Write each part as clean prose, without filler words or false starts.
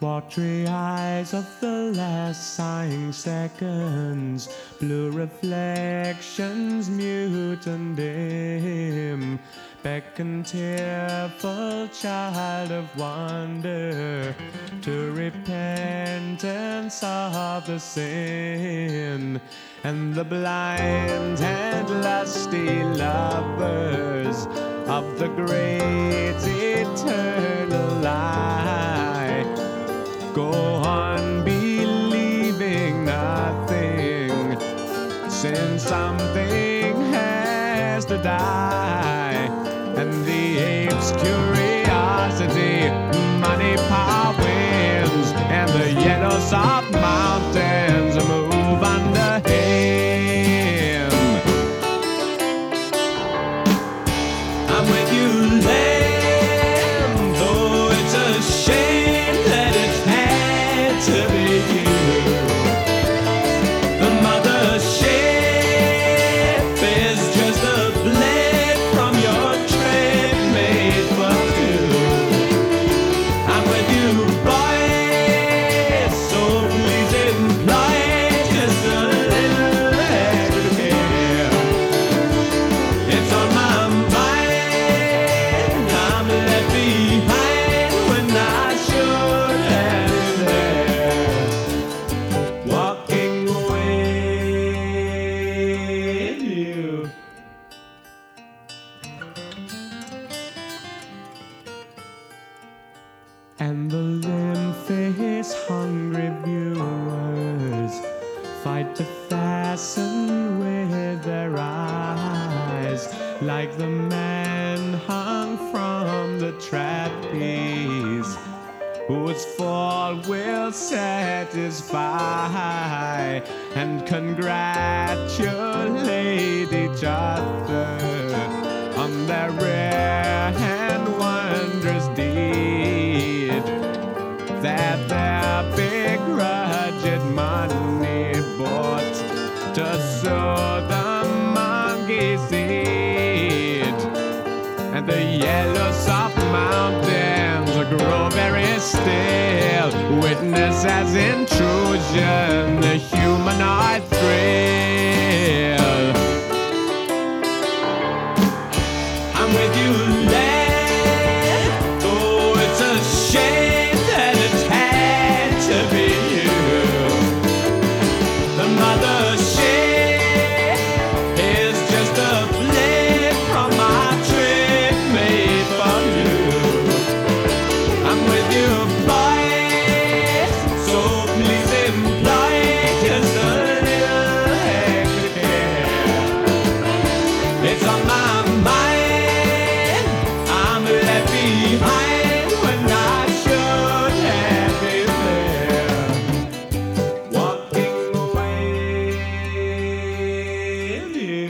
watery eyes of the last sighing seconds, blue reflections mute and dim, beckon tearful child of wonder to repentance of the sin. And the blind and lusty lovers of the great eternal lie go on believing nothing, since something has to die. And the ape's curiosity, money, power wins, and the yellow soft mountains move under him. I'm with you, lamb, though it's a shame that it's had to be you. The mother ship is just a blade from your trade made for two. I'm with you, boy, so please employ just a little extra care. It's on my mind, I'm left behind when I should have been there, walking with you. And the limp-faced hungry viewers fight to fasten with their eyes, like the man hung from the trapeze, whose fall will satisfy, and congratulate each other on their rare and wondrous deed, that their begrudged money bought to sow the monkey seed. And the yellow soft mountains grow very still, witness as intrusion the humanoid thrill. I'm with you, lad, though it's a shame that it's had to be you. The mother ship is just a blade from my trick made for you. I'm with you, boys, so please employ just a little extra care. It's on my mind, I'm left behind when I should have been there, walking with you,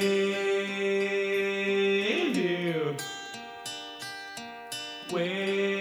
with you, with